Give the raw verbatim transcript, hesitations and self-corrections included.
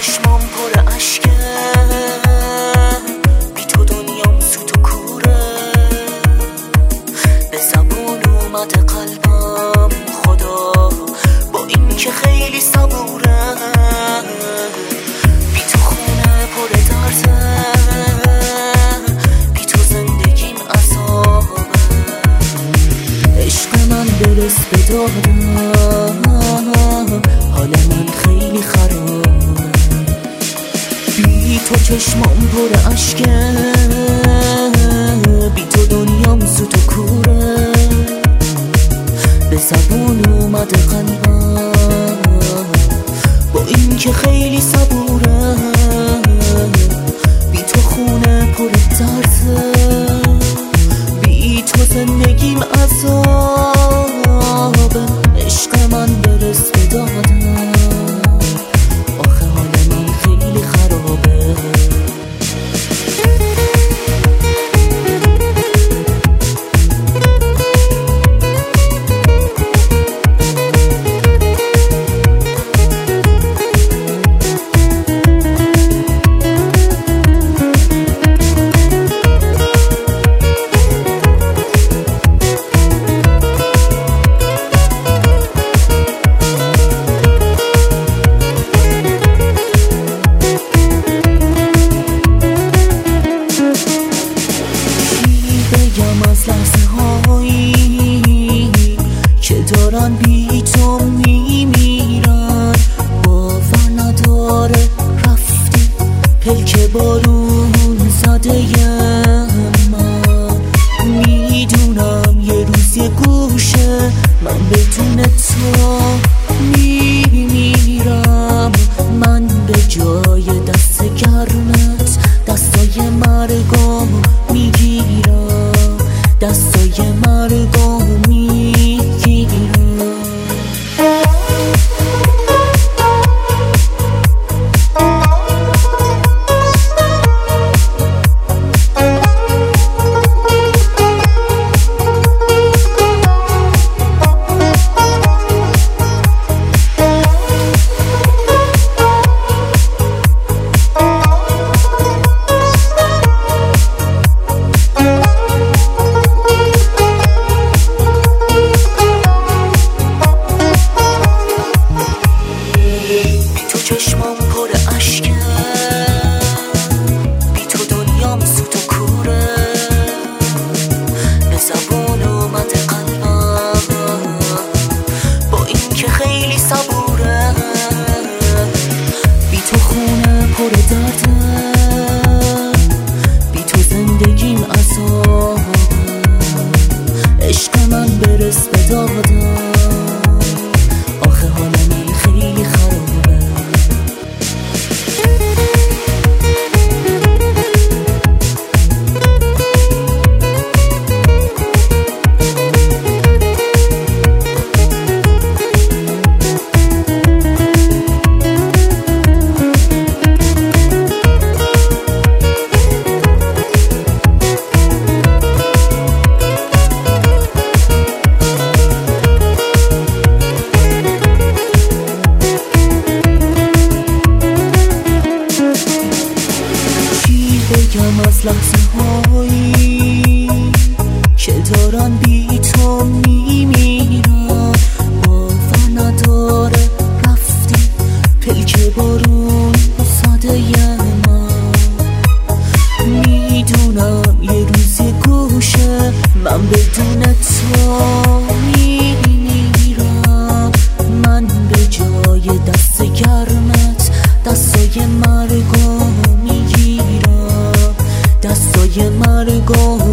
چشمام پر اشکه، بی تو دنیام سوت و کوره. به زبون اومده قلبم خدا، با این که خیلی صبوره. بی تو خونه پر درده، بی تو زندگیم عذابه. عشق من برس به دادم، حال من خیلی خرابه. بی تو چشمام پر اشکه، بی تو دنیام زود و کوره. به زبون اومده قلبم با این که خیلی صبوره. بی تو خونه پر درده، بی تو زندگیم عذابه. عشق من برس به دادم، آخه حال من خیلی خرابه. دارن بی تو میمیرن، باور نداره رفتی پلک بارون زده من. میدونم یه روز یه گوشه من بدون تو میمیرم. من به جای دست گرمت دستای مرگم میگیرم، دستای مرگم میگیرم. چشمام پر اشکه، بی تو دنیام سوت و کوره. به زبون اومده قلبم با این که خیلی صبوره. بی تو خونه پر درده، بی تو زندگیم عذابه. عشق من برس به دادم، آخه حال من خیلی خرابه. بگم از لحظه هایی که دارن بی تو میمیرن، باور نداره رفتی پلک بارون ساده من. میدونم یه روزی گوشه من بدون تو میمیرم. من به جای دست گرمت دستای مرگم میگیرم، دستای مرگم